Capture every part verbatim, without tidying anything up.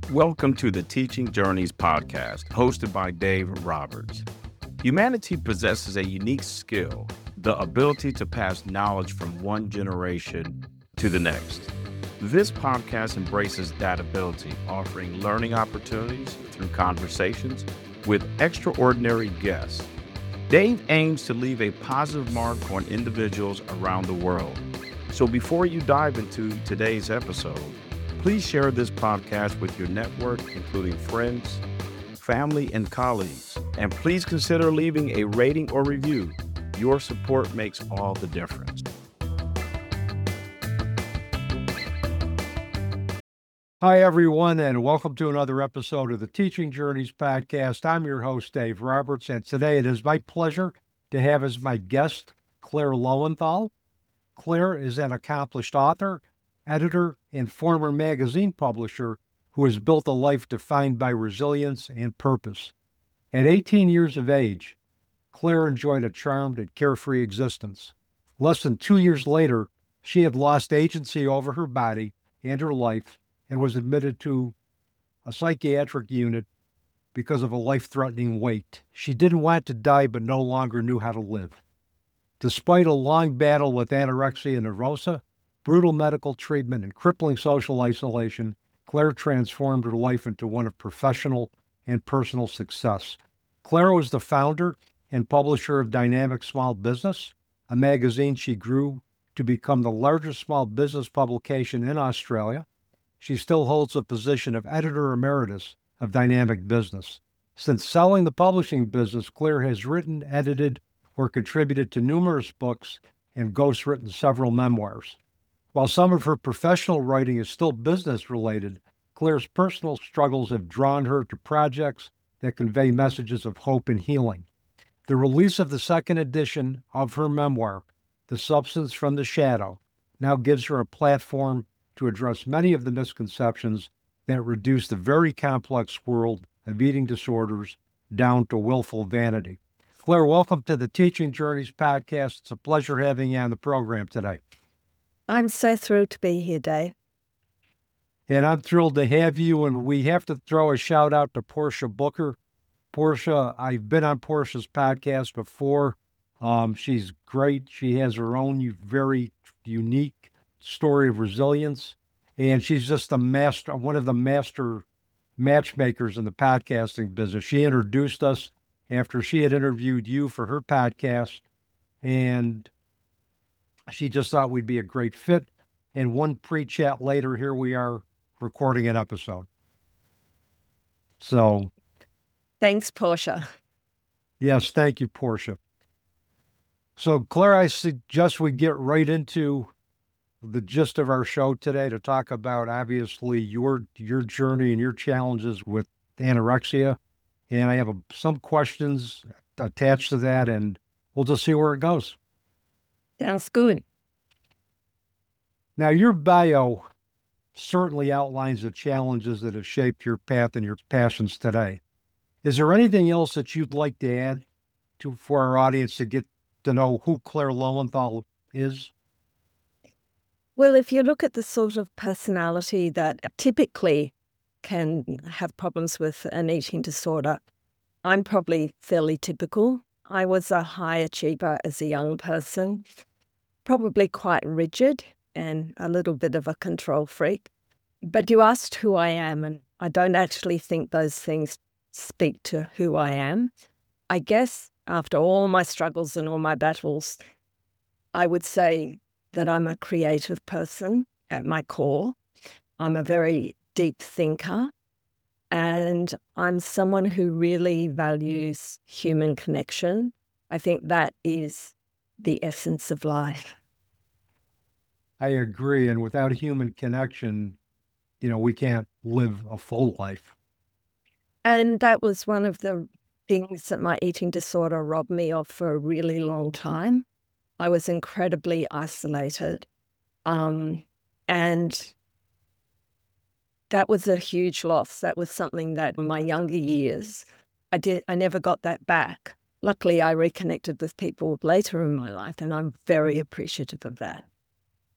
Welcome to the Teaching Journeys podcast, hosted by Dave Roberts. Humanity possesses a unique skill, the ability to pass knowledge from one generation to the next. This podcast embraces that ability, offering learning opportunities through conversations with extraordinary guests. Dave aims to leave a positive mark on individuals around the world. So before you dive into today's episode, please share this podcast with your network, including friends, family, and colleagues. And please consider leaving a rating or review. Your support makes all the difference. Hi, everyone, and welcome to another episode of the Teaching Journeys podcast. I'm your host, Dave Roberts, and today it is my pleasure to have as my guest Claire Lowenthal. Claire is an accomplished author, editor, and former magazine publisher who has built a life defined by resilience and purpose. At eighteen years of age, Claire enjoyed a charmed and carefree existence. Less than two years later, she had lost agency over her body and her life and was admitted to a psychiatric unit because of a life-threatening weight. She didn't want to die but no longer knew how to live. Despite a long battle with anorexia nervosa, brutal medical treatment, and crippling social isolation, Claire transformed her life into one of professional and personal success. Claire was the founder and publisher of Dynamic Small Business, a magazine she grew to become the largest small business publication in Australia. She still holds the position of editor emeritus of Dynamic Business. Since selling the publishing business, Claire has written, edited, or contributed to numerous books and ghostwritten several memoirs. While some of her professional writing is still business-related, Claire's personal struggles have drawn her to projects that convey messages of hope and healing. The release of the second edition of her memoir, The Substance from the Shadow, now gives her a platform to address many of the misconceptions that reduce the very complex world of eating disorders down to willful vanity. Claire, welcome to the Teaching Journeys podcast. It's a pleasure having you on the program today. I'm so thrilled to be here, Dave. And I'm thrilled to have you, and we have to throw a shout out to Portia Booker. Portia, I've been on Portia's podcast before. Um, she's great. She has her own very unique story of resilience, and she's just a master, one of the master matchmakers in the podcasting business. She introduced us after she had interviewed you for her podcast, and she just thought we'd be a great fit. And one pre-chat later, here we are recording an episode. So. Thanks, Portia. Yes, thank you, Portia. So, Claire, I suggest we get right into the gist of our show today to talk about, obviously, your your journey and your challenges with anorexia. And I have a, some questions attached to that, and we'll just see where it goes. Sounds good. Now, your bio certainly outlines the challenges that have shaped your path and your passions today. Is there anything else that you'd like to add to for our audience to get to know who Claire Lowenthal is? Well, if you look at the sort of personality that typically can have problems with an eating disorder, I'm probably fairly typical. I was a high achiever as a young person, probably quite rigid and a little bit of a control freak. But you asked who I am, and I don't actually think those things speak to who I am. I guess after all my struggles and all my battles, I would say that I'm a creative person at my core. I'm a very deep thinker, and I'm someone who really values human connection. I think that is the essence of life. I agree. And without human connection, you know, we can't live a full life. And that was one of the things that my eating disorder robbed me of for a really long time. I was incredibly isolated. Um, and that was a huge loss. That was something that in my younger years, I did. I never got that back. Luckily, I reconnected with people later in my life, and I'm very appreciative of that.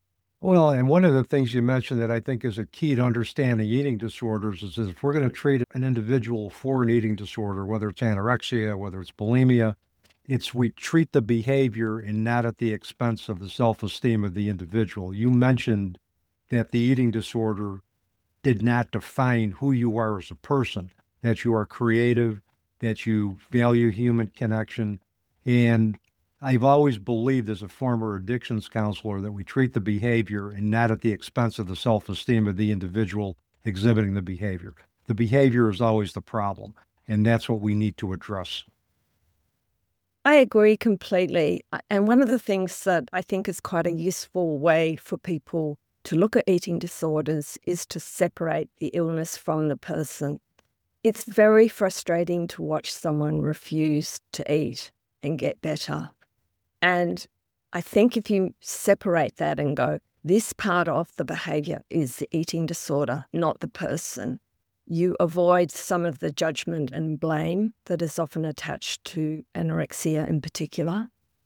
Well, and one of the things you mentioned that I think is a key to understanding eating disorders is if we're going to treat an individual for an eating disorder, whether it's anorexia, whether it's bulimia, it's we treat the behavior and not at the expense of the self-esteem of the individual. You mentioned that the eating disorder did not define who you are as a person, that you are creative, that you value human connection. And I've always believed as a former addictions counselor that we treat the behavior and not at the expense of the self-esteem of the individual exhibiting the behavior. The behavior is always the problem, and that's what we need to address. I agree completely. And one of the things that I think is quite a useful way for people to look at eating disorders is to separate the illness from the person. It's very frustrating to watch someone refuse to eat and get better. And I think if you separate that and go, this part of the behavior is the eating disorder, not the person, you avoid some of the judgment and blame that is often attached to anorexia in particular.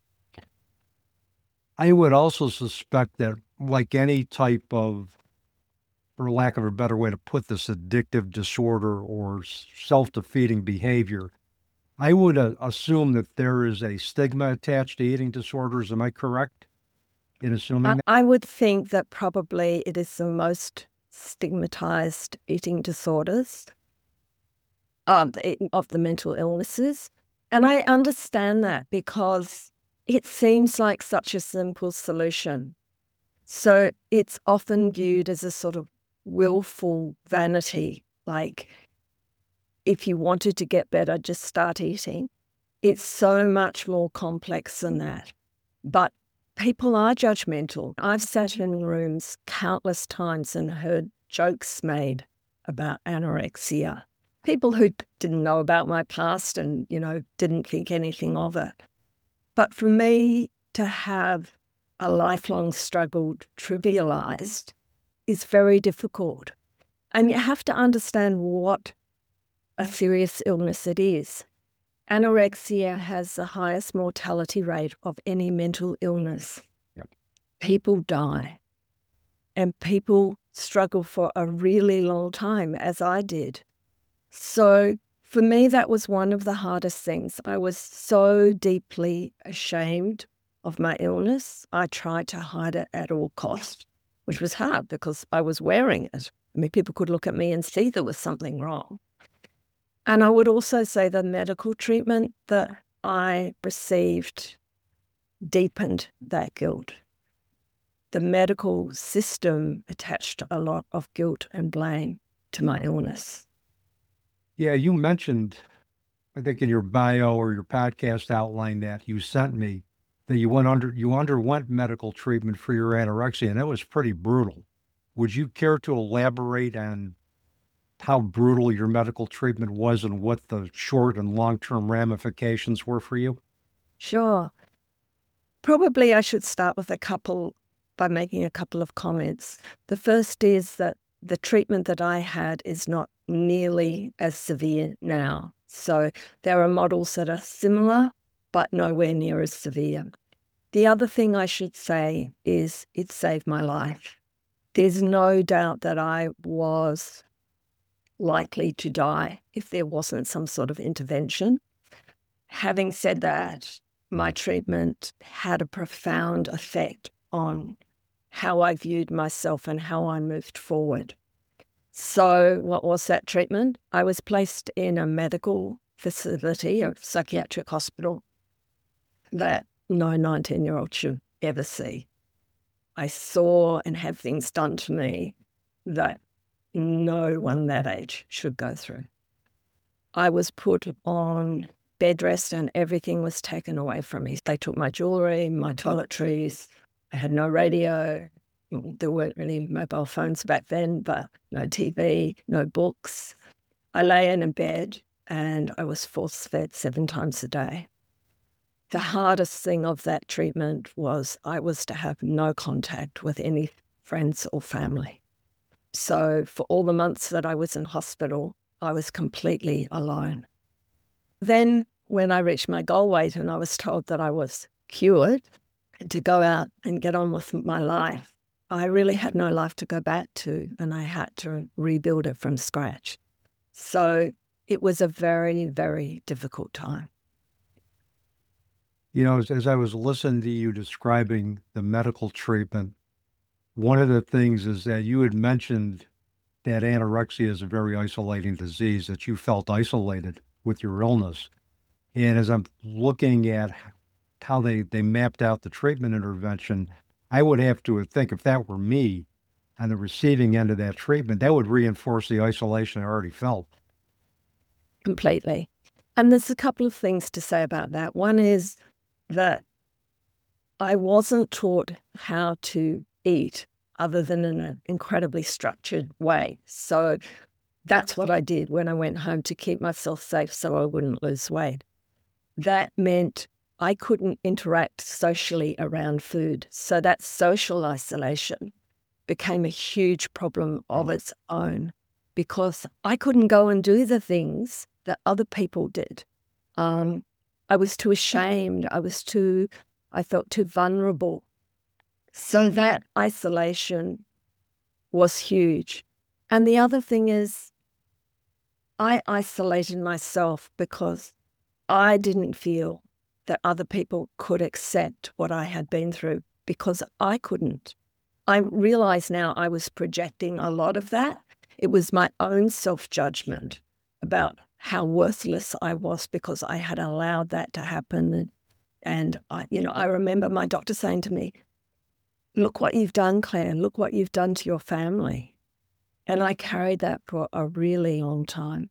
I would also suspect that, like any type of, for lack of a better way to put this, addictive disorder or self-defeating behavior, I would uh, assume that there is a stigma attached to eating disorders. Am I correct in assuming I, that? I would think that probably it is the most stigmatized eating disorders um, of the mental illnesses. And I understand that because it seems like such a simple solution. So it's often viewed as a sort of willful vanity, like if you wanted to get better, just start eating. It's so much more complex than that. But people are judgmental. I've sat in rooms countless times and heard jokes made about anorexia. People who didn't know about my past and, you know, didn't think anything of it. But for me to have a lifelong struggle trivialized is very difficult. And you have to understand what a serious illness it is. Anorexia has the highest mortality rate of any mental illness. Yep. People die, and people struggle for a really long time, as I did. So for me, that was one of the hardest things. I was so deeply ashamed of my illness. I tried to hide it at all costs, which was hard because I was wearing it. I mean, people could look at me and see there was something wrong. And I would also say the medical treatment that I received deepened that guilt. The medical system attached a lot of guilt and blame to my illness. Yeah, you mentioned, I think in your bio or your podcast outline that you sent me, that you went under you underwent medical treatment for your anorexia, and that was pretty brutal. Would you care to elaborate on how brutal your medical treatment was and what the short and long-term ramifications were for you? Sure. Probably I should start with a couple, by making a couple of comments. The first is that the treatment that I had is not nearly as severe now. So there are models that are similar, but nowhere near as severe. The other thing I should say is it saved my life. There's no doubt that I was likely to die if there wasn't some sort of intervention. Having said that, my treatment had a profound effect on how I viewed myself and how I moved forward. So what was that treatment? I was placed in a medical facility, a psychiatric hospital, that no nineteen-year-old should ever see. I saw and had things done to me that no one that age should go through. I was put on bed rest and everything was taken away from me. They took my jewelry, my toiletries. I had no radio. There weren't really mobile phones back then, but no T V, no books. I lay in a bed and I was force-fed seven times a day. The hardest thing of that treatment was I was to have no contact with any friends or family. So for all the months that I was in hospital, I was completely alone. Then when I reached my goal weight and I was told that I was cured and to go out and get on with my life, I really had no life to go back to, and I had to rebuild it from scratch. So it was a very, very difficult time. You know, as, as I was listening to you describing the medical treatment, one of the things is that you had mentioned that anorexia is a very isolating disease, that you felt isolated with your illness. And as I'm looking at how they, they mapped out the treatment intervention, I would have to think if that were me on the receiving end of that treatment, that would reinforce the isolation I already felt. Completely. And there's a couple of things to say about that. One is that I wasn't taught how to eat other than in an incredibly structured way. So that's what I did when I went home to keep myself safe so I wouldn't lose weight. That meant I couldn't interact socially around food. So that social isolation became a huge problem of its own because I couldn't go and do the things that other people did. Um, I was too ashamed. I was too, I felt too vulnerable. So that isolation was huge. And the other thing is, I isolated myself because I didn't feel that other people could accept what I had been through because I couldn't. I realize now I was projecting a lot of that. It was my own self-judgment about how worthless I was because I had allowed that to happen. And I, you know, I remember my doctor saying to me, "Look what you've done, Claire. Look what you've done to your family." And I carried that for a really long time.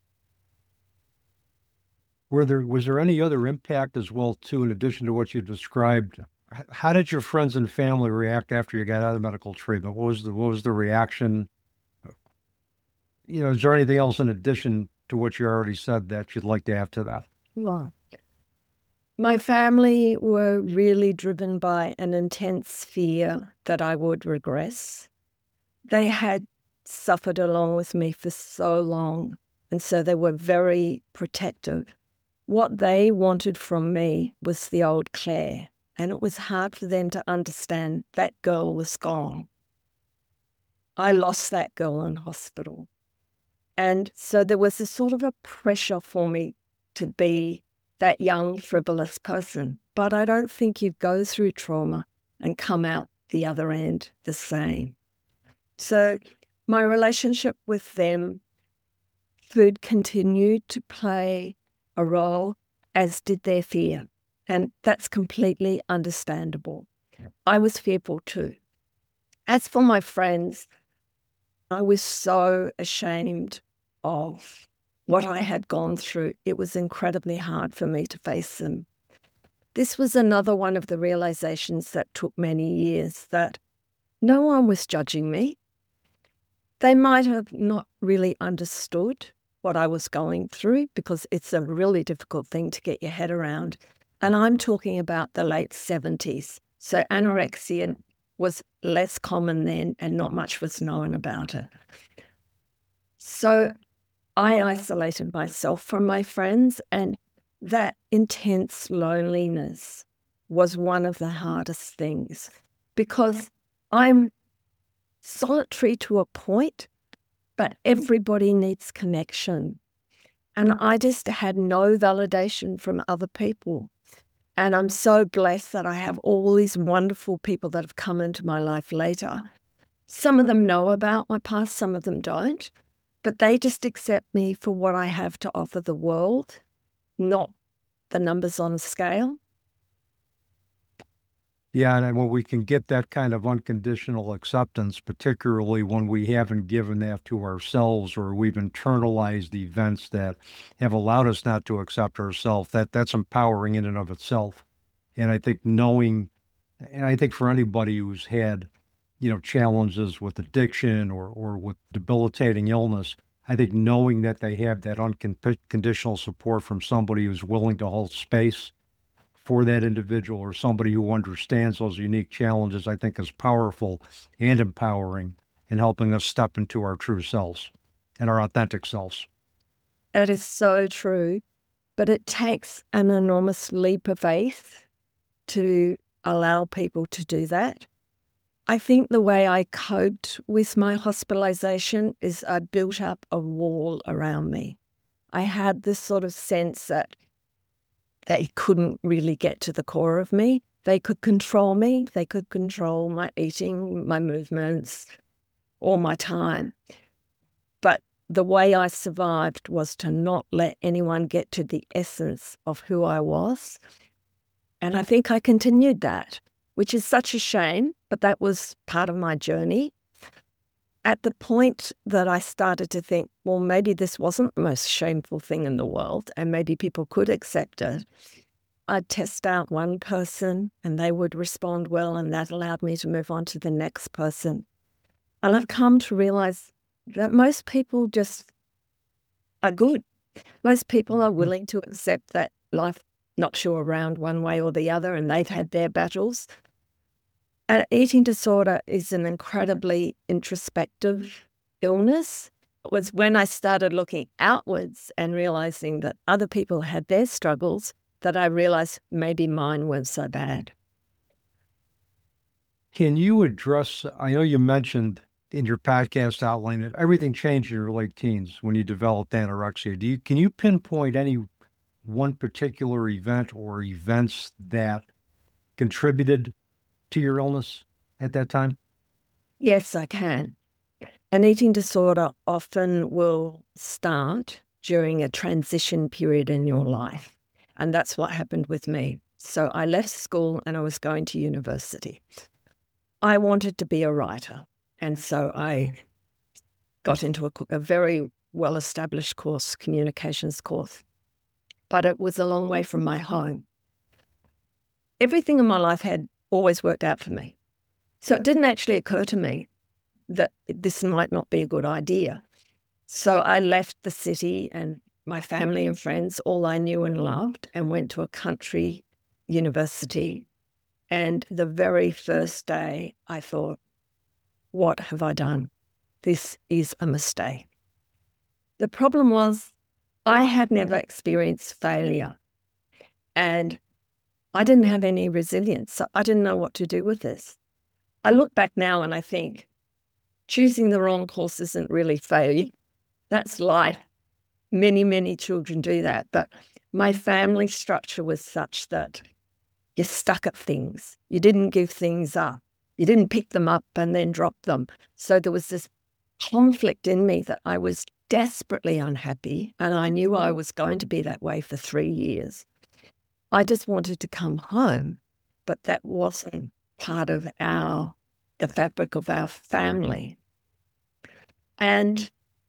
Were there, was there any other impact as well, too, in addition to what you described? H- How did your friends and family react after you got out of medical treatment? What was the, what was the reaction? You know, is there anything else in addition to what you already said that you'd like to add to that? Well, my family were really driven by an intense fear that I would regress. They had suffered along with me for so long, and so they were very protective. What they wanted from me was the old Claire, and it was hard for them to understand that girl was gone. I lost that girl in hospital. And so there was a sort of a pressure for me to be that young, frivolous person. But I don't think you go through trauma and come out the other end the same. So my relationship with them, food continued to play a role, as did their fear. And that's completely understandable. I was fearful too. As for my friends, I was so ashamed of what I had gone through. It was incredibly hard for me to face them. This was another one of the realizations that took many years, that no one was judging me. They might have not really understood what I was going through because it's a really difficult thing to get your head around. And I'm talking about the late seventies. So anorexia was less common then and not much was known about it. So I isolated myself from my friends, and that intense loneliness was one of the hardest things because I'm solitary to a point, but everybody needs connection. And I just had no validation from other people. And I'm so blessed that I have all these wonderful people that have come into my life later. Some of them know about my past, some of them don't, but they just accept me for what I have to offer the world, not the numbers on a scale. Yeah, and when we can get that kind of unconditional acceptance, particularly when we haven't given that to ourselves or we've internalized events that have allowed us not to accept ourselves, that that's empowering in and of itself. And I think knowing, and I think for anybody who's had, you know, challenges with addiction or or with debilitating illness, I think knowing that they have that unconditional support from somebody who's willing to hold space for that individual or somebody who understands those unique challenges, I think is powerful and empowering in helping us step into our true selves and our authentic selves. That is so true, but it takes an enormous leap of faith to allow people to do that. I think the way I coped with my hospitalization is I built up a wall around me. I had this sort of sense that they couldn't really get to the core of me. They could control me. They could control my eating, my movements, all my time. But the way I survived was to not let anyone get to the essence of who I was. And I think I continued that, which is such a shame, but that was part of my journey. At the point that I started to think, well, maybe this wasn't the most shameful thing in the world and maybe people could accept it, I'd test out one person and they would respond well, and that allowed me to move on to the next person. And I've come to realize that most people just are good. Most people are willing to accept that life knocks you around one way or the other, and they've had their battles. An eating disorder is an incredibly introspective illness. It was when I started looking outwards and realizing that other people had their struggles that I realized maybe mine weren't so bad. Can you address, I know you mentioned in your podcast outline that everything changed in your late teens when you developed anorexia. Do you, can you pinpoint any one particular event or events that contributed to your illness at that time? Yes, I can. An eating disorder often will start during a transition period in your life. And that's what happened with me. So I left school and I was going to university. I wanted to be a writer. And so I got into a, a very well-established course, communications course. But it was a long way from my home. Everything in my life had always worked out for me. So it didn't actually occur to me that this might not be a good idea. So I left the city and my family and friends, all I knew and loved, and went to a country university. And the very first day I thought, what have I done? This is a mistake. The problem was I had never experienced failure and I didn't have any resilience. So I didn't know what to do with this. I look back now and I think choosing the wrong course isn't really failure. That's life. Many, many children do that. But my family structure was such that you're stuck at things. You didn't give things up. You didn't pick them up and then drop them. So there was this conflict in me that I was desperately unhappy, and I knew I was going to be that way for three years. I just wanted to come home, but that wasn't part of our, the fabric of our family. And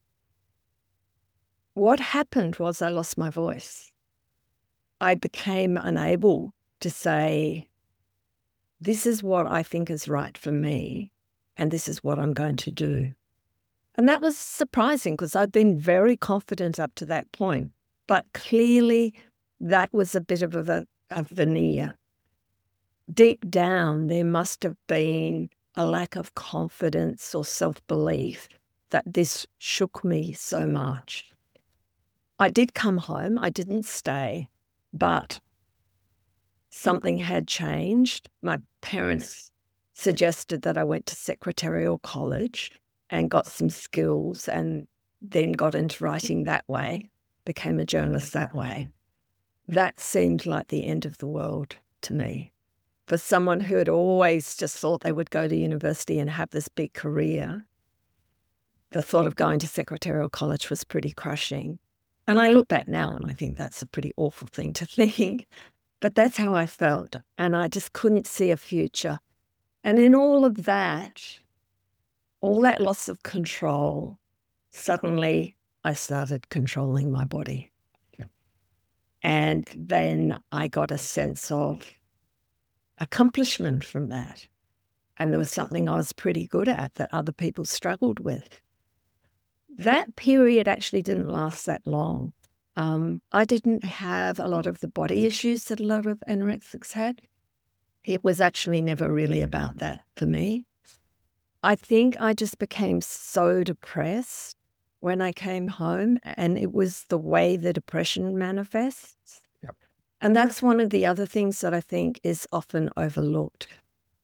what happened was I lost my voice. I became unable to say, this is what I think is right for me, and this is what I'm going to do. And that was surprising because I'd been very confident up to that point. But clearly that was a bit of a, a veneer. Deep down, there must have been a lack of confidence or self-belief that this shook me so much. I did come home. I didn't stay, but something had changed. My parents suggested that I went to secretarial college and got some skills and then got into writing that way, became a journalist that way. That seemed like the end of the world to me. For someone who had always just thought they would go to university and have this big career, the thought of going to secretarial college was pretty crushing. And I look back now and I think that's a pretty awful thing to think. But that's how I felt. And I just couldn't see a future. And in all of that, all that loss of control, suddenly I started controlling my body. Yeah. And then I got a sense of accomplishment from that. And there was something I was pretty good at that other people struggled with. That period actually didn't last that long. Um, I didn't have a lot of the body issues that a lot of anorexics had. It was actually never really about that for me. I think I just became so depressed when I came home, and it was the way the depression manifests. Yep. And that's one of the other things that I think is often overlooked.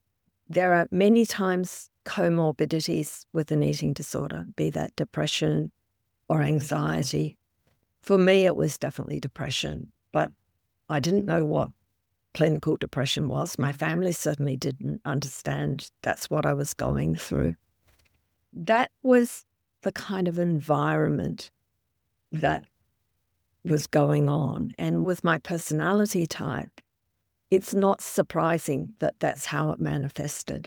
there are many times comorbidities with an eating disorder, be that depression or anxiety. For me, it was definitely depression, but I didn't know what clinical depression was. My family certainly didn't understand that's what I was going through. That was the kind of environment that was going on. And with my personality type, it's not surprising that that's how it manifested.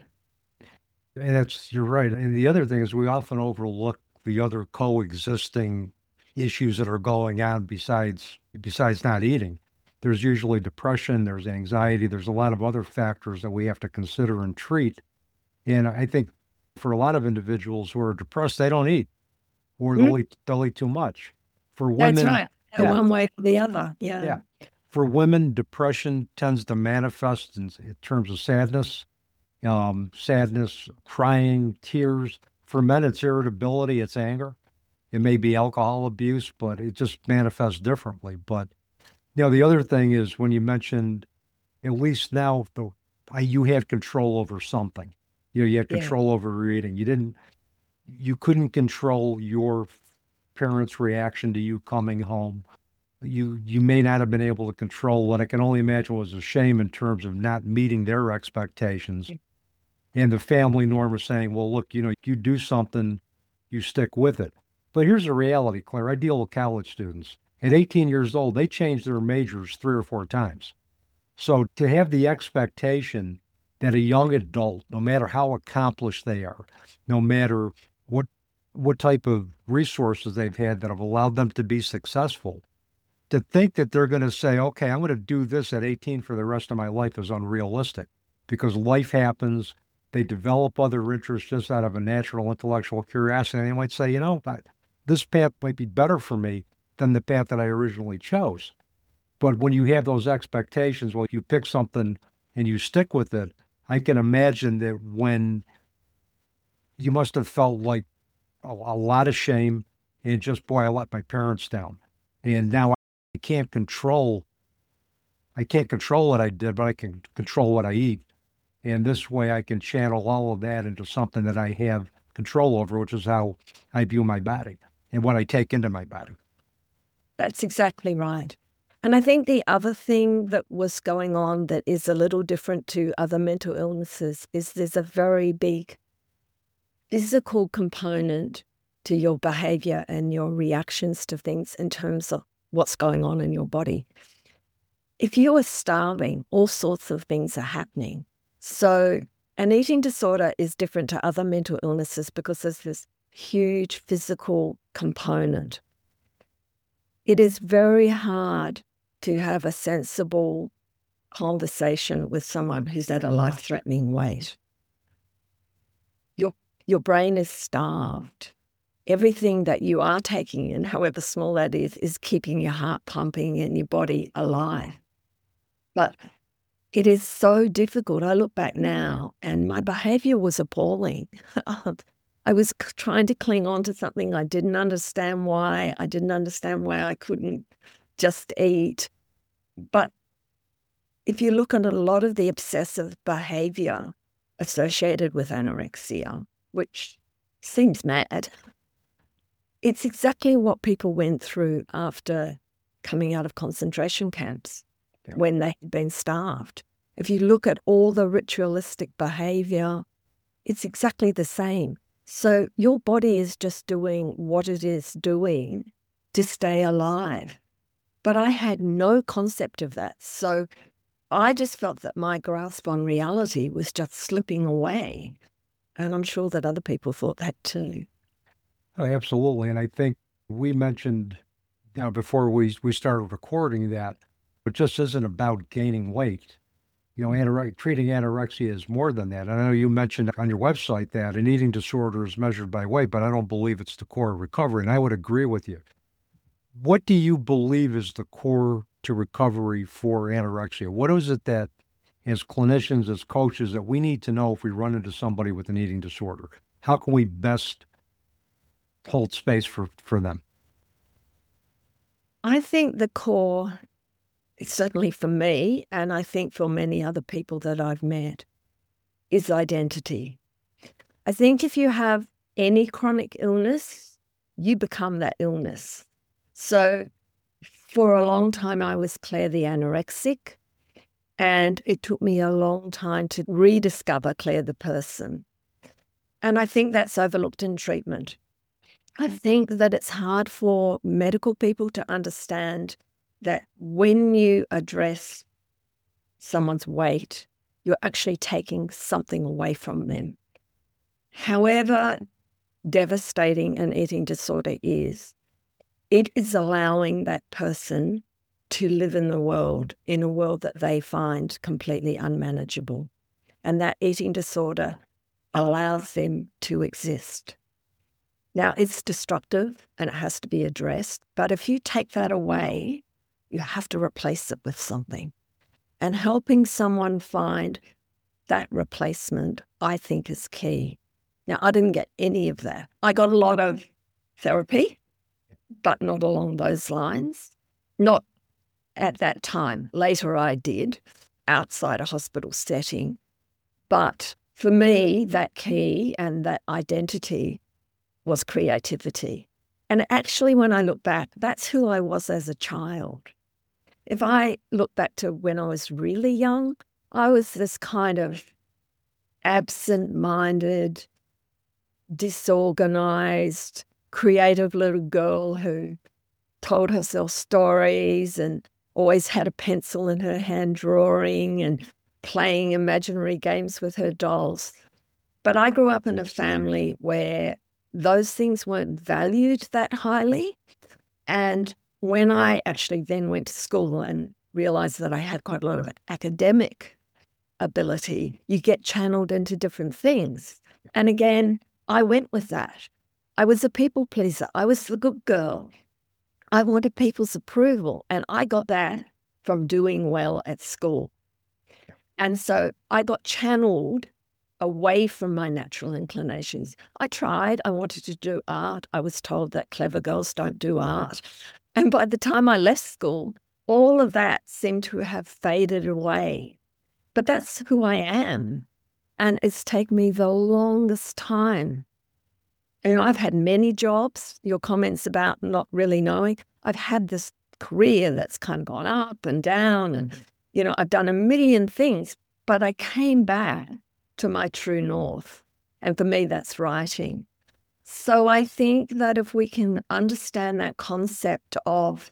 And that's, you're right. And the other thing is we often overlook the other coexisting issues that are going on besides besides not eating. There's usually depression, there's anxiety, there's a lot of other factors that we have to consider and treat. And I think for a lot of individuals who are depressed, they don't eat, or they'll, mm-hmm. eat, they'll eat too much. For women, that's right. Yeah. One way or the other. Yeah. Yeah. For women, depression tends to manifest in, in terms of sadness, um, sadness, crying, tears. For men, it's irritability, it's anger. It may be alcohol abuse, but it just manifests differently. But, you know, the other thing is when you mentioned, at least now, the, you had control over something. You know, you had control yeah. over your eating. You didn't, you couldn't control your parents' reaction to you coming home. You you may not have been able to control what I can only imagine was a shame in terms of not meeting their expectations. And the family norm is saying, well, look, you know, you do something, you stick with it. But here's the reality, Claire. I deal with college students. At eighteen years old, they change their majors three or four times. So to have the expectation that a young adult, no matter how accomplished they are, no matter what what type of resources they've had that have allowed them to be successful, to think that they're going to say, okay, I'm going to do this at eighteen for the rest of my life is unrealistic, because life happens. They develop other interests just out of a natural intellectual curiosity. And they might say, you know, this path might be better for me than the path that I originally chose. But when you have those expectations, well, you pick something and you stick with it, I can imagine that when you must have felt like a, a lot of shame and just, boy, I let my parents down. And now I can't control, I can't control what I did, but I can control what I eat. And this way I can channel all of that into something that I have control over, which is how I view my body and what I take into my body. That's exactly right. And I think the other thing that was going on that is a little different to other mental illnesses is there's a very big physical component to your behavior and your reactions to things in terms of what's going on in your body. If you are starving, all sorts of things are happening. So an eating disorder is different to other mental illnesses because there's this huge physical component. It is very hard to have a sensible conversation with someone who's at a life-threatening weight. Your, your brain is starved. Everything that you are taking in, however small that is, is keeping your heart pumping and your body alive. But it is so difficult. I look back now and my behavior was appalling. I was trying to cling on to something. I didn't understand why. I didn't understand why I couldn't just eat. But if you look at a lot of the obsessive behavior associated with anorexia, which seems mad, it's exactly what people went through after coming out of concentration camps. Yeah. When they had been starved. If you look at all the ritualistic behavior, it's exactly the same. So your body is just doing what it is doing to stay alive. But I had no concept of that. So I just felt that my grasp on reality was just slipping away. And I'm sure that other people thought that too. Oh, absolutely. And I think we mentioned, you know, before we, we started recording that it just isn't about gaining weight. You know, anore- treating anorexia is more than that. I know you mentioned on your website that an eating disorder is measured by weight, but I don't believe it's the core of recovery, and I would agree with you. What do you believe is the core to recovery for anorexia? What is it that, as clinicians, as coaches, that we need to know if we run into somebody with an eating disorder? How can we best hold space for, for them? I think the core, certainly for me, and I think for many other people that I've met, is identity. I think if you have any chronic illness, you become that illness. So for a long time, I was Claire the anorexic, and it took me a long time to rediscover Claire the person. And I think that's overlooked in treatment. I think that it's hard for medical people to understand that when you address someone's weight, you're actually taking something away from them. However devastating an eating disorder is, it is allowing that person to live in the world, in a world that they find completely unmanageable. And that eating disorder allows them to exist. Now, it's destructive and it has to be addressed, but if you take that away, you have to replace it with something. And helping someone find that replacement, I think, is key. Now, I didn't get any of that. I got a lot of therapy, but not along those lines. Not at that time. Later I did, outside a hospital setting. But for me, that key and that identity was creativity. And actually, when I look back, that's who I was as a child. If I look back to when I was really young, I was this kind of absent-minded, disorganized, creative little girl who told herself stories and always had a pencil in her hand drawing and playing imaginary games with her dolls. But I grew up in a family where those things weren't valued that highly. And when I actually then went to school and realized that I had quite a lot of academic ability, you get channeled into different things. And again, I went with that. I was a people pleaser. I was the good girl. I wanted people's approval, and I got that from doing well at school. And so I got channeled away from my natural inclinations. I tried. I wanted to do art. I was told that clever girls don't do art. And by the time I left school, all of that seemed to have faded away. But that's who I am. And it's taken me the longest time. And I've had many jobs, your comments about not really knowing. I've had this career that's kind of gone up and down. And, you know, I've done a million things, but I came back to my true north. And for me, that's writing. So I think that if we can understand that concept of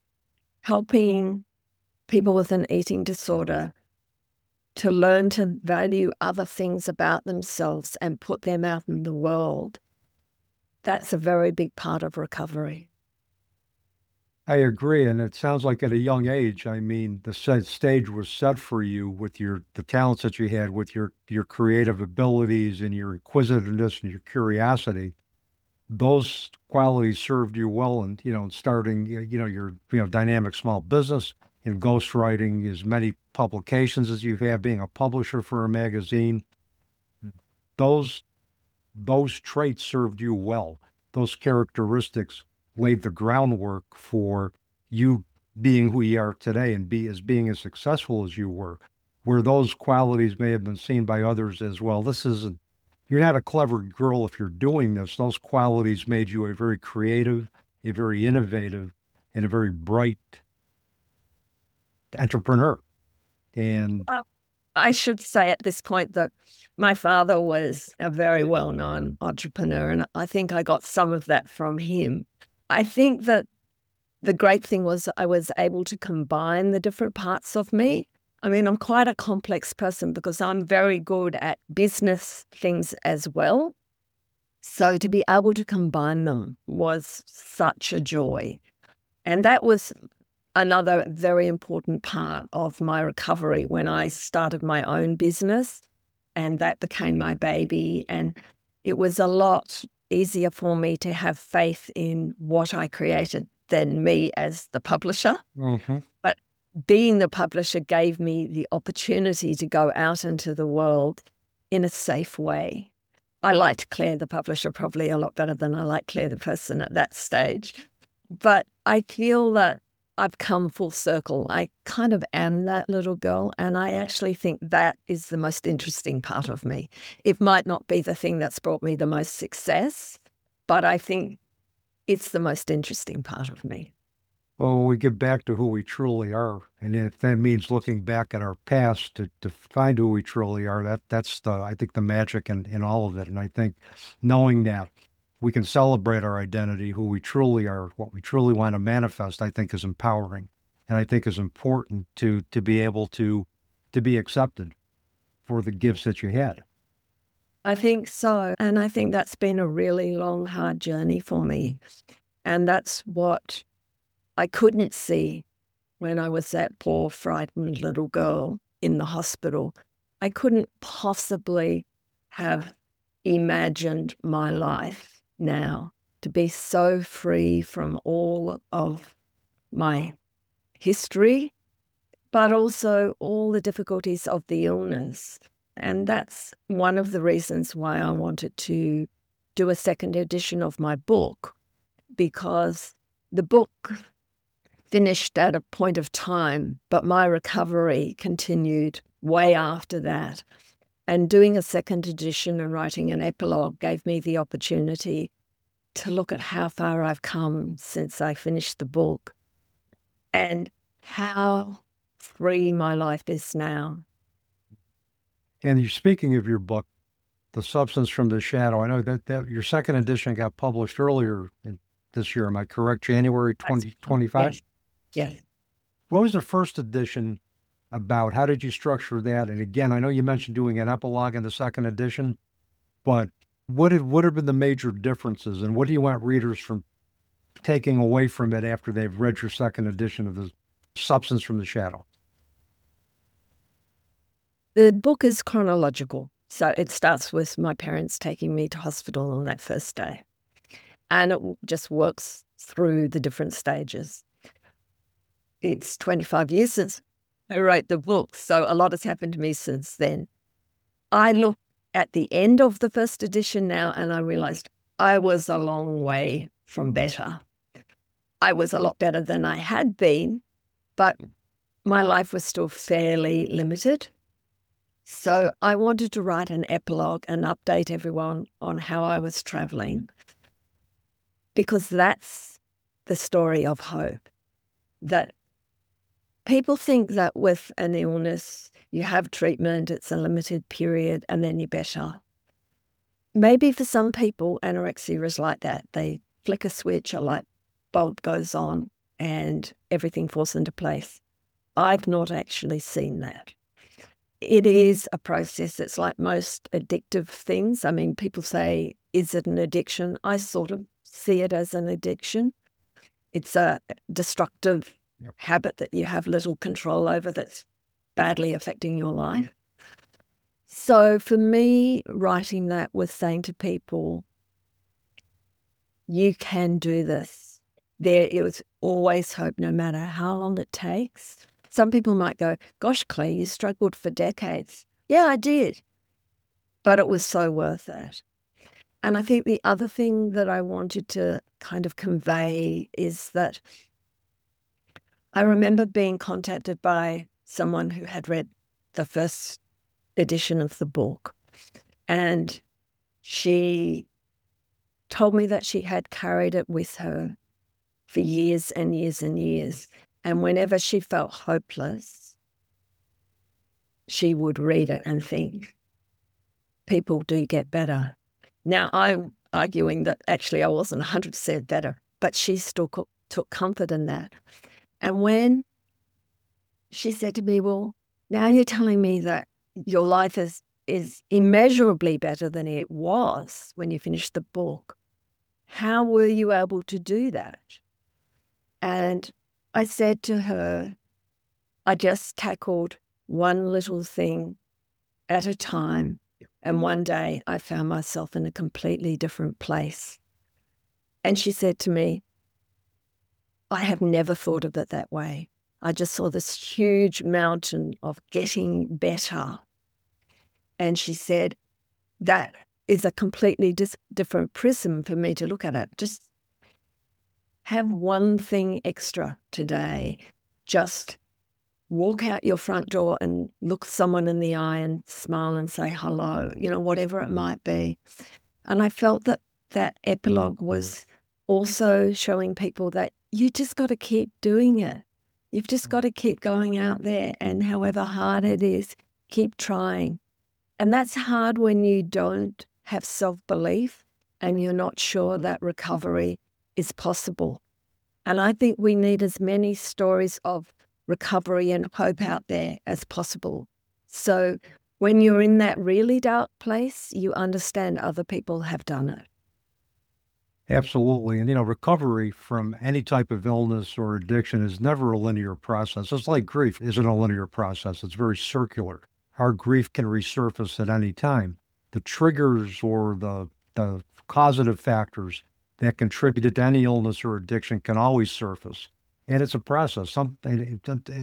helping people with an eating disorder to learn to value other things about themselves and put them out in the world, that's a very big part of recovery. I agree, and it sounds like at a young age, I mean, the set stage was set for you with your the talents that you had, with your your creative abilities and your inquisitiveness and your curiosity. Those qualities served you well, and you know, starting you know your you know dynamic small business and ghostwriting as many publications as you have, being a publisher for a magazine. Those those traits served you well. Those characteristics laid the groundwork for you being who you are today and be as being as successful as you were. Where those qualities may have been seen by others as, well, this isn't, you're not a clever girl if you're doing this. Those qualities made you a very creative, a very innovative, and a very bright entrepreneur. And Well, I should say at this point that my father was a very well-known entrepreneur, and I think I got some of that from him. I think that the great thing was I was able to combine the different parts of me. I mean, I'm quite a complex person because I'm very good at business things as well. So to be able to combine them was such a joy. And that was another very important part of my recovery when I started my own business, and that became my baby. And it was a lot easier for me to have faith in what I created than me as the publisher. mm-hmm. But being the publisher gave me the opportunity to go out into the world in a safe way. I liked Claire the publisher probably a lot better than I liked Claire the person at that stage. But I feel that I've come full circle. I kind of am that little girl, and I actually think that is the most interesting part of me. It might not be the thing that's brought me the most success, but I think it's the most interesting part of me. Well, we get back to who we truly are, and if that means looking back at our past to, to find who we truly are, that that's the I think the magic in, in all of it. And I think knowing that we can celebrate our identity, who we truly are, what we truly want to manifest, I think is empowering, and I think is important to to be able to to be accepted for the gifts that you had. I think so, and I think that's been a really long, hard journey for me, and that's what I couldn't see when I was that poor, frightened little girl in the hospital. I couldn't possibly have imagined my life now to be so free from all of my history, but also all the difficulties of the illness. And that's one of the reasons why I wanted to do a second edition of my book, because the book finished at a point of time, but my recovery continued way after that. And doing a second edition and writing an epilogue gave me the opportunity to look at how far I've come since I finished the book and how free my life is now. And you're speaking of your book, The Substance from the Shadow. I know that, that your second edition got published earlier in this year. Am I correct? January twenty twenty-five? Yes. Yes. What was the first edition about? How did you structure that? And again, I know you mentioned doing an epilogue in the second edition, but what have, what have been the major differences, and what do you want readers from taking away from it after they've read your second edition of The Substance from the Shadow? The book is chronological. So it starts with my parents taking me to hospital on that first day. And it just works through the different stages. It's twenty-five years since I wrote the book, so a lot has happened to me since then. I look at the end of the first edition now and I realized I was a long way from better. I was a lot better than I had been, but my life was still fairly limited. So I wanted to write an epilogue and update everyone on how I was traveling, because that's the story of hope. That people think that with an illness, you have treatment, it's a limited period, and then you're better. Maybe for some people, anorexia is like that. They flick a switch, a light bulb goes on, and everything falls into place. I've not actually seen that. It is a process. It's like most addictive things. I mean, people say, is it an addiction? I sort of see it as an addiction. It's a destructive Yep. habit that you have little control over that's badly affecting your life. So for me, writing that was saying to people, you can do this. There is always hope, no matter how long it takes. Some people might go, gosh, Claire, you struggled for decades. Yeah, I did. But it was so worth it. And I think the other thing that I wanted to kind of convey is that I remember being contacted by someone who had read the first edition of the book, and she told me that she had carried it with her for years and years and years. And whenever she felt hopeless, she would read it and think, people do get better. Now, I'm arguing that actually I wasn't one hundred percent better, but she still took comfort in that. And when she said to me, well, now you're telling me that your life is, is immeasurably better than it was when you finished the book, how were you able to do that? And I said to her, I just tackled one little thing at a time. And one day I found myself in a completely different place. And she said to me, I have never thought of it that way. I just saw this huge mountain of getting better. And she said, that is a completely dis- different prism for me to look at it. Just have one thing extra today. Just walk out your front door and look someone in the eye and smile and say hello, you know, whatever it might be. And I felt that that epilogue was also showing people that you just got to keep doing it. You've just got to keep going out there, and however hard it is, keep trying. And that's hard when you don't have self-belief and you're not sure that recovery is possible. And I think we need as many stories of recovery and hope out there as possible. So when you're in that really dark place, you understand other people have done it. Absolutely. And, you know, recovery from any type of illness or addiction is never a linear process. It's like grief isn't a linear process. It's very circular. Our grief can resurface at any time. The triggers or the, the causative factors that contributed to any illness or addiction can always surface. And it's a process. Some, and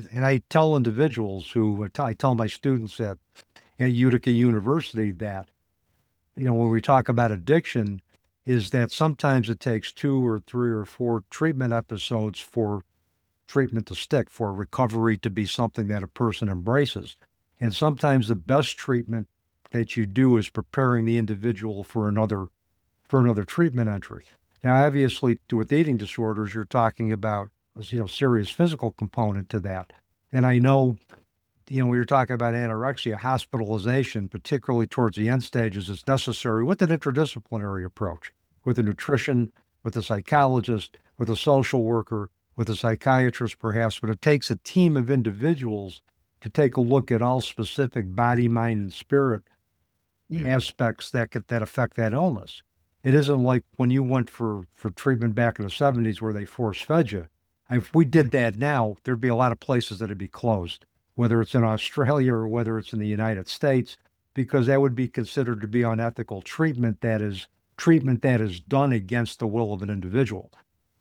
I tell individuals who, I tell my students at, at Utica University that, you know, when we talk about addiction, is that sometimes it takes two or three or four treatment episodes for treatment to stick, for recovery to be something that a person embraces. And sometimes the best treatment that you do is preparing the individual for another for another treatment entry. Now, obviously, with eating disorders, you're talking about, you know, serious physical component to that. And I know, you know, we were talking about anorexia, hospitalization, particularly towards the end stages, is necessary with an interdisciplinary approach, with a nutrition, with a psychologist, with a social worker, with a psychiatrist perhaps, but it takes a team of individuals to take a look at all specific body, mind, and spirit yeah. aspects that could, that affect that illness. It isn't like when you went for, for treatment back in the seventies where they force-fed you. If we did that now, there'd be a lot of places that would be closed, whether it's in Australia or whether it's in the United States, because that would be considered to be unethical treatment that is treatment that is done against the will of an individual.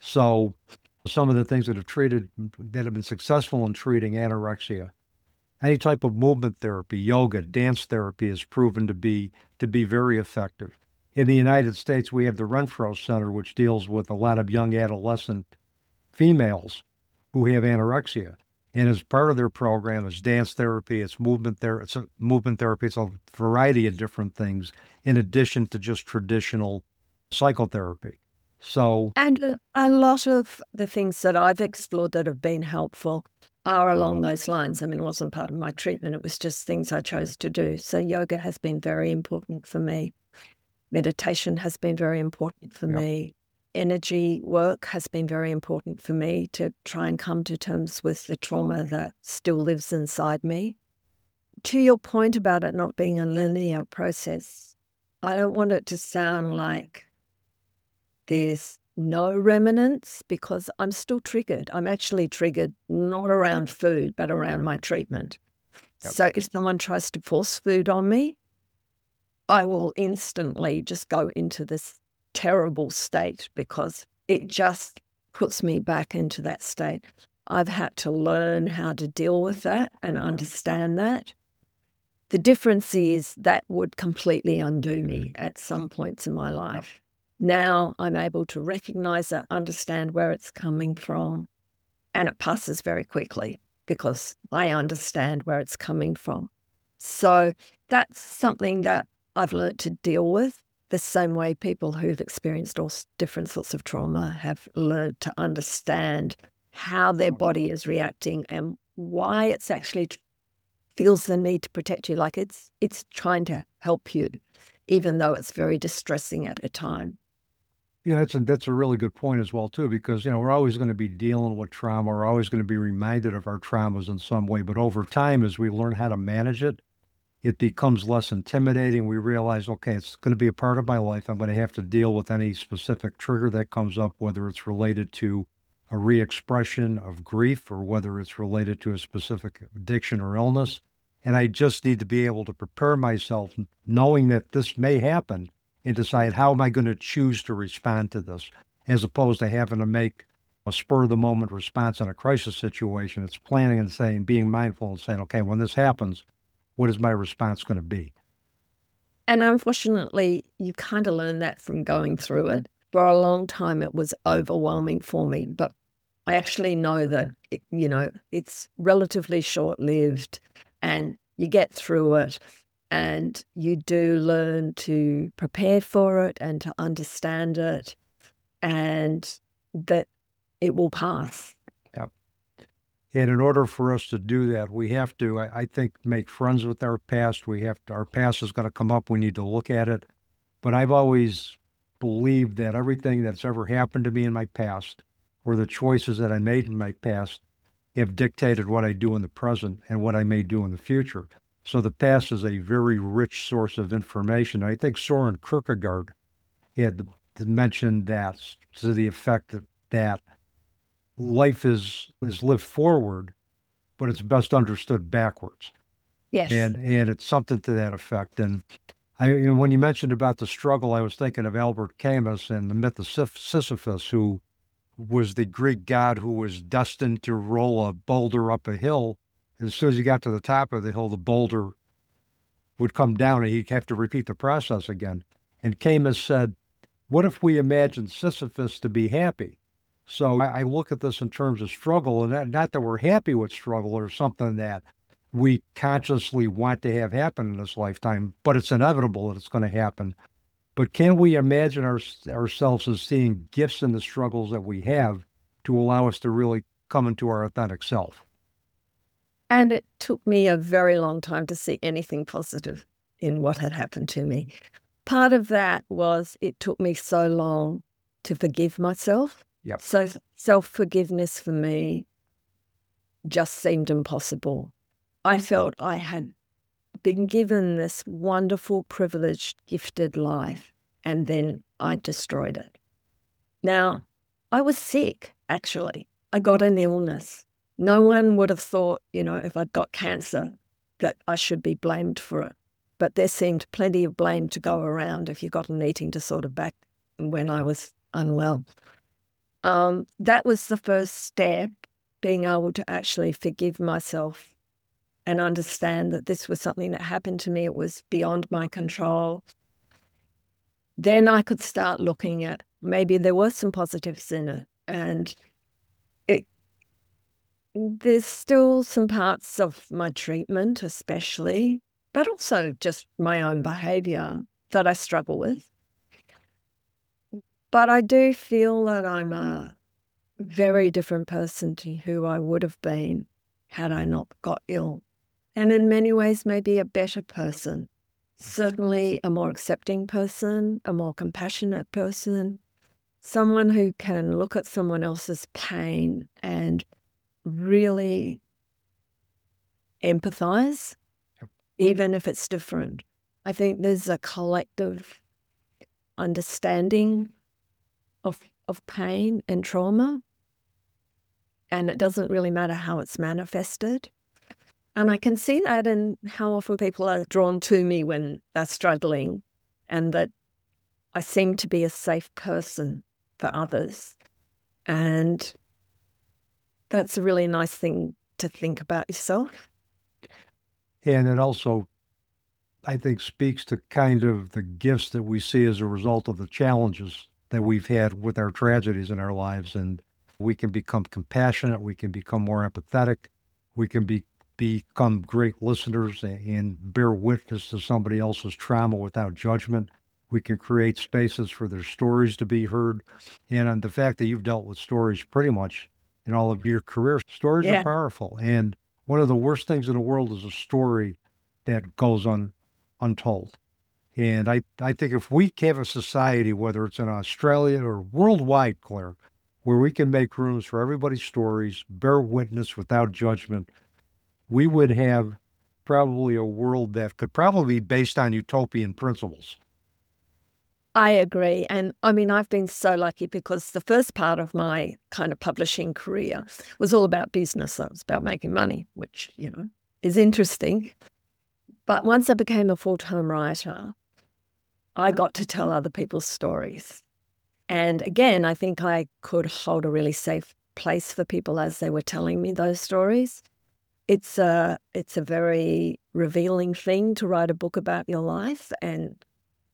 So some of the things that have treated, that have been successful in treating anorexia, any type of movement therapy, yoga, dance therapy is proven to be to be very effective. In the United States, we have the Renfro Center, which deals with a lot of young adolescent females who have anorexia. And as part of their program is dance therapy, it's movement therapy, it's a movement therapy, it's a variety of different things in addition to just traditional psychotherapy. So, and a lot of the things that I've explored that have been helpful are along those lines. I mean, it wasn't part of my treatment, it was just things I chose to do. So yoga has been very important for me. Meditation has been very important for Yep. me. Energy work has been very important for me to try and come to terms with the trauma that still lives inside me. To your point about it not being a linear process, I don't want it to sound like there's no remnants, because I'm still triggered. I'm actually triggered not around food, but around my treatment. Yep. So if someone tries to force food on me, I will instantly just go into this terrible state because it just puts me back into that state. I've had to learn how to deal with that and understand that. The difference is that would completely undo me at some points in my life. Now I'm able to recognize it, understand where it's coming from, and it passes very quickly because I understand where it's coming from. So that's something that I've learned to deal with the same way people who've experienced all different sorts of trauma have learned to understand how their body is reacting and why it's actually feels the need to protect you. Like it's it's trying to help you, even though it's very distressing at a time. Yeah, that's a, that's a really good point as well, too, because, you know, we're always going to be dealing with trauma. We're always going to be reminded of our traumas in some way. But over time, as we learn how to manage it, it becomes less intimidating. We realize, okay, it's going to be a part of my life. I'm going to have to deal with any specific trigger that comes up, whether it's related to a re-expression of grief or whether it's related to a specific addiction or illness. And I just need to be able to prepare myself, knowing that this may happen, and decide how am I going to choose to respond to this, as opposed to having to make a spur-of-the-moment response in a crisis situation. It's planning and saying, being mindful and saying, okay, when this happens, what is my response going to be? And unfortunately, you kind of learn that from going through it. for a long time, it was overwhelming for me. But I actually know that, it, you know, it's relatively short-lived and you get through it and you do learn to prepare for it and to understand it and that it will pass. Yep. And in order for us to do that, we have to, I, I think, make friends with our past. We have to, our past is going to come up. We need to look at it. But I've always believed that everything that's ever happened to me in my past or the choices that I made in my past have dictated what I do in the present and what I may do in the future. So the past is a very rich source of information. I think Soren Kierkegaard had mentioned that to the effect that, that life is is lived forward, but it's best understood backwards. Yes. And and it's something to that effect. And I, you know, when you mentioned about the struggle, I was thinking of Albert Camus and the myth of Sisyphus, who was the Greek god who was destined to roll a boulder up a hill. As soon as he got to the top of the hill, the boulder would come down and he'd have to repeat the process again. And Camus said, what if we imagine Sisyphus to be happy? So I, I look at this in terms of struggle, and that, not that we're happy with struggle or something that we consciously want to have happen in this lifetime, but it's inevitable that it's going to happen. But can we imagine our, ourselves as seeing gifts in the struggles that we have to allow us to really come into our authentic self? And it took me a very long time to see anything positive in what had happened to me. Part of that was it took me so long to forgive myself. Yep. So self-forgiveness for me just seemed impossible. I felt I had been given this wonderful, privileged, gifted life, and then I destroyed it. Now, I was sick, actually. I got an illness. No one would have thought, you know, if I'd got cancer, that I should be blamed for it. But there seemed plenty of blame to go around if you got an eating disorder back when I was unwell. Um, that was the first step, being able to actually forgive myself and understand that this was something that happened to me. It was beyond my control. Then I could start looking at maybe there were some positives in it. And it, there's still some parts of my treatment, especially, but also just my own behavior that I struggle with. But I do feel that I'm a very different person to who I would have been had I not got ill. And in many ways, maybe a better person, certainly a more accepting person, a more compassionate person, someone who can look at someone else's pain and really empathize, even if it's different. I think there's a collective understanding of of pain and trauma, and it doesn't really matter how it's manifested. And I can see that in how often people are drawn to me when they're struggling, and that I seem to be a safe person for others. And that's a really nice thing to think about yourself. And it also, I think, speaks to kind of the gifts that we see as a result of the challenges that we've had with our tragedies in our lives. And we can become compassionate, we can become more empathetic, we can be become great listeners and bear witness to somebody else's trauma without judgment. We can create spaces for their stories to be heard. And on the fact that you've dealt with stories pretty much in all of your career, stories Yeah. are powerful. And one of the worst things in the world is a story that goes un, untold. And I, I think if we have a society, whether it's in Australia or worldwide, Claire, where we can make rooms for everybody's stories, bear witness without judgment, we would have probably a world that could probably be based on utopian principles. I agree. And I mean, I've been so lucky because the first part of my kind of publishing career was all about business. So it was about making money, which, you know, is interesting. But once I became a full-time writer, I got to tell other people's stories. And again, I think I could hold a really safe place for people as they were telling me those stories. It's a, it's a very revealing thing to write a book about your life. And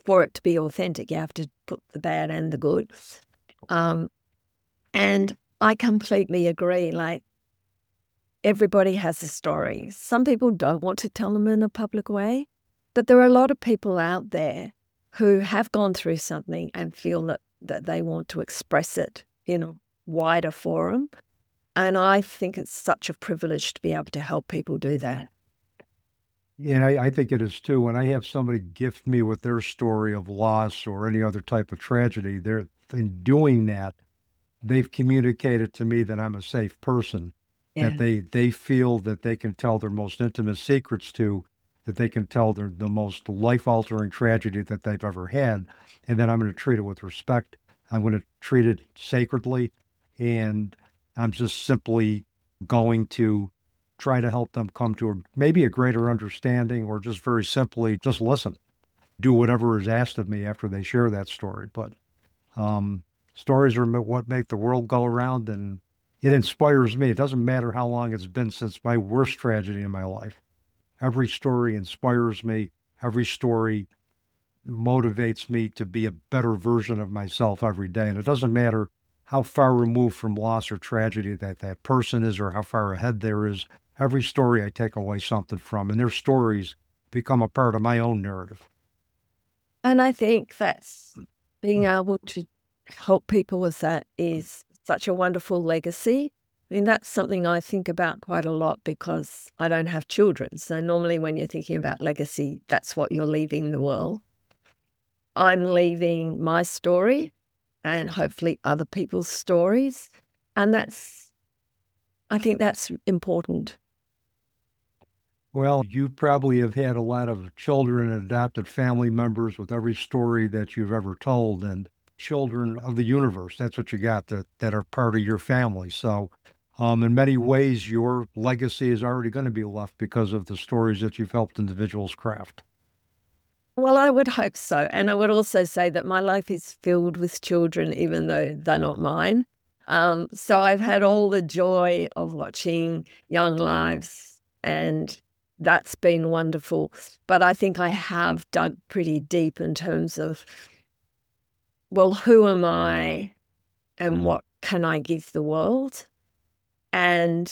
for it to be authentic, you have to put the bad and the good. Um, and I completely agree. Like, everybody has a story. Some people don't want to tell them in a public way, but there are a lot of people out there who have gone through something and feel that, that they want to express it in a wider forum. And I think it's such a privilege to be able to help people do that. Yeah, I, I think it is too. When I have somebody gift me with their story of loss or any other type of tragedy, they're in doing that, they've communicated to me that I'm a safe person, Yeah. that they they feel that they can tell their most intimate secrets to, that they can tell their the most life-altering tragedy that they've ever had, and then I'm going to treat it with respect. I'm going to treat it sacredly, and I'm just simply going to try to help them come to a, maybe a greater understanding, or just very simply just listen, do whatever is asked of me after they share that story. But um, stories are what make the world go around, and it inspires me. It doesn't matter how long it's been since my worst tragedy in my life. Every story inspires me. Every story motivates me to be a better version of myself every day. And it doesn't matter how far removed from loss or tragedy that that person is, or how far ahead there is. Every story I take away something from, and their stories become a part of my own narrative. And I think that's being able to help people with that is such a wonderful legacy. I mean, that's something I think about quite a lot because I don't have children. So normally when you're thinking about legacy, that's what you're leaving the world. I'm leaving my story and hopefully other people's stories. And that's, I think that's important. Well, you probably have had a lot of children and adopted family members with every story that you've ever told, and children of the universe. That's what you got, that, that are part of your family. So um, in many ways, your legacy is already going to be left because of the stories that you've helped individuals craft. Well, I would hope so. And I would also say that my life is filled with children, even though they're not mine. Um, so I've had all the joy of watching young lives, and that's been wonderful. But I think I have dug pretty deep in terms of, well, who am I and what can I give the world? And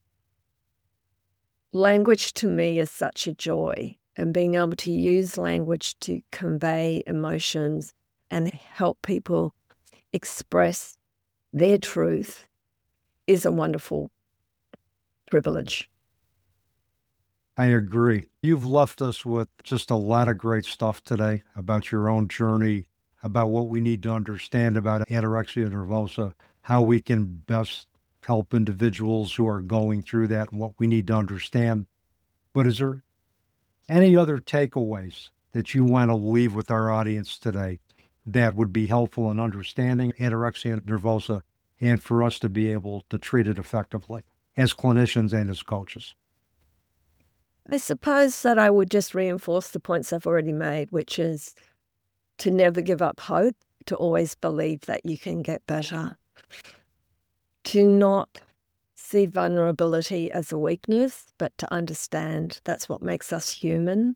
language to me is such a joy, and being able to use language to convey emotions and help people express their truth is a wonderful privilege. I agree. You've left us with just a lot of great stuff today about your own journey, about what we need to understand about anorexia nervosa, how we can best help individuals who are going through that, and what we need to understand. But is there any other takeaways that you want to leave with our audience today that would be helpful in understanding anorexia nervosa and for us to be able to treat it effectively as clinicians and as coaches? I suppose that I would just reinforce the points I've already made, which is to never give up hope, to always believe that you can get better, to not see vulnerability as a weakness, but to understand that's what makes us human,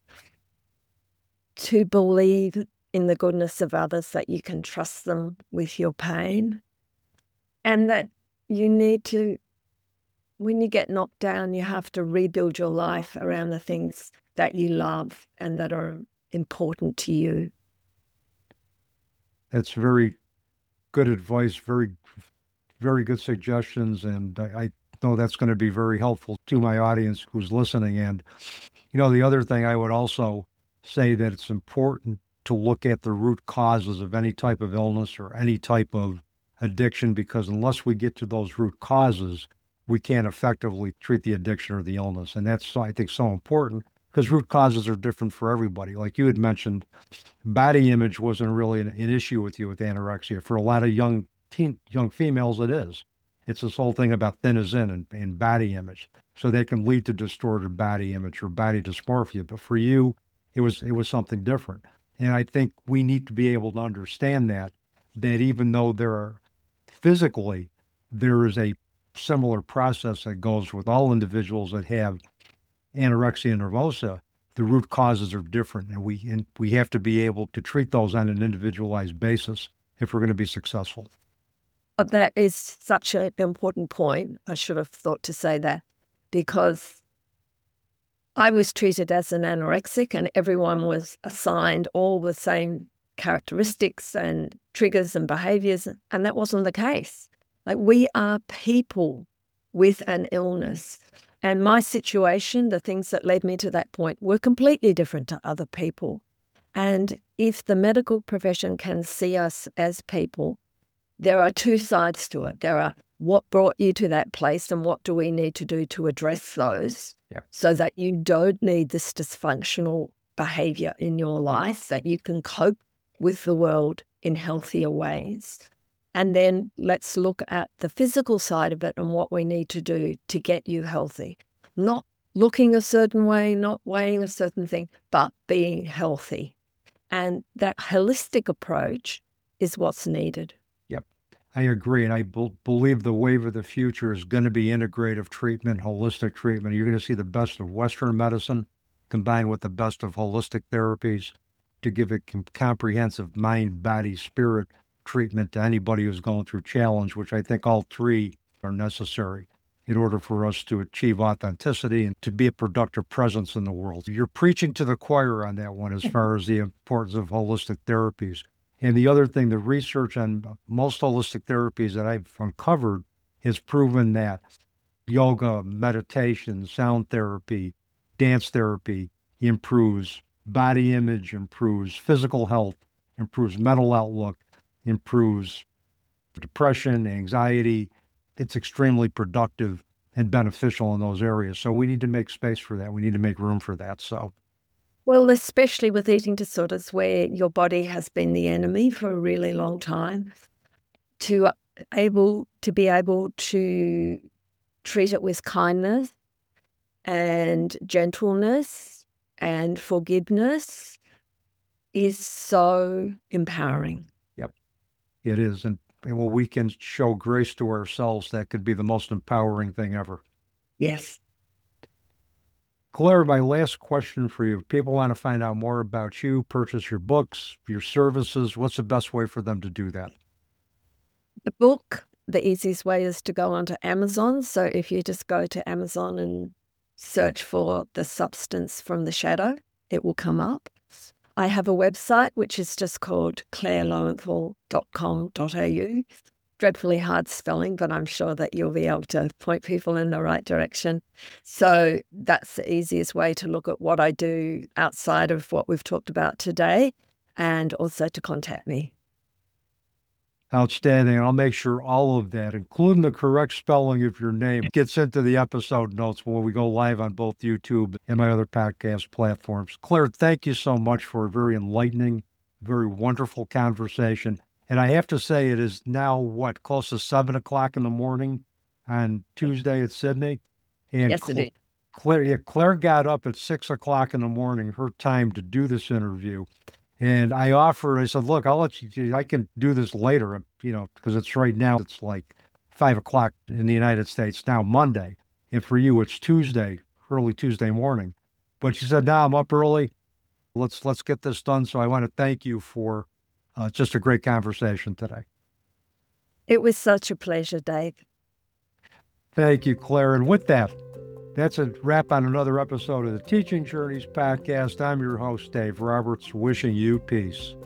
to believe in the goodness of others, that you can trust them with your pain, and that you need to, when you get knocked down, you have to rebuild your life around the things that you love and that are important to you. That's very good advice, very, very good suggestions, and I, I know that's going to be very helpful to my audience who's listening. And, you know, the other thing I would also say that it's important to look at the root causes of any type of illness or any type of addiction, because unless we get to those root causes, we can't effectively treat the addiction or the illness. And that's, I think, so important, because root causes are different for everybody. Like you had mentioned, body image wasn't really an, an issue with you with anorexia. For a lot of young teen, young females, it is. It's this whole thing about thin is in and, and body image. So they can lead to distorted body image or body dysmorphia. But for you, it was it was something different. And I think we need to be able to understand that, that even though there are physically, there is a similar process that goes with all individuals that have anorexia nervosa, the root causes are different, and we and we have to be able to treat those on an individualized basis if we're going to be successful. But that is such an important point. I should have thought to say that, because I was treated as an anorexic and everyone was assigned all the same characteristics and triggers and behaviors, and that wasn't the case. Like, we are people with an illness. And my situation, the things that led me to that point, were completely different to other people. And if the medical profession can see us as people, there are two sides to it. There are what brought you to that place and what do we need to do to address those, yep. so that you don't need this dysfunctional behavior in your life, that you can cope with the world in healthier ways. And then let's look at the physical side of it and what we need to do to get you healthy. Not looking a certain way, not weighing a certain thing, but being healthy. And that holistic approach is what's needed. Yep, I agree. And I be- believe the wave of the future is going to be integrative treatment, holistic treatment. You're going to see the best of Western medicine combined with the best of holistic therapies to give a com- comprehensive mind, body, spirit treatment to anybody who's going through challenge, which I think all three are necessary in order for us to achieve authenticity and to be a productive presence in the world. You're preaching to the choir on that one as far as the importance of holistic therapies. And the other thing, the research on most holistic therapies that I've uncovered has proven that yoga, meditation, sound therapy, dance therapy improves body image, improves physical health, improves mental outlook, improves depression, anxiety. It's extremely productive and beneficial in those areas. So we need to make space for that. We need to make room for that. So, well, especially with eating disorders where your body has been the enemy for a really long time, to able to be able to treat it with kindness and gentleness and forgiveness is so empowering. Yep, it is. And And when we can show grace to ourselves, that could be the most empowering thing ever. Yes. Claire, my last question for you. If people want to find out more about you, purchase your books, your services, what's the best way for them to do that? The book, the easiest way is to go onto Amazon. So if you just go to Amazon and search for The Substance from the Shadow, it will come up. I have a website, which is just called claire lowenthal dot com dot a u. Dreadfully hard spelling, but I'm sure that you'll be able to point people in the right direction. So that's the easiest way to look at what I do outside of what we've talked about today, and also to contact me. Outstanding. I'll make sure all of that, including the correct spelling of your name, gets into the episode notes when we go live on both YouTube and my other podcast platforms. Claire, thank you so much for a very enlightening, very wonderful conversation. And I have to say, it is now, what, close to seven o'clock in the morning on Tuesday at Sydney? And yes, it is. Claire, yeah, Claire got up at six o'clock in the morning, her time to do this interview. And I offered, I said, look, I'll let you, I can do this later, you know, because it's right now, it's like five o'clock in the United States now, Monday. And for you, it's Tuesday, early Tuesday morning. But she said, no, I'm up early. Let's, let's get this done. So I want to thank you for uh, just a great conversation today. It was such a pleasure, Dave. Thank you, Claire. And with that, that's a wrap on another episode of the Teaching Journeys podcast. I'm your host, Dave Roberts, wishing you peace.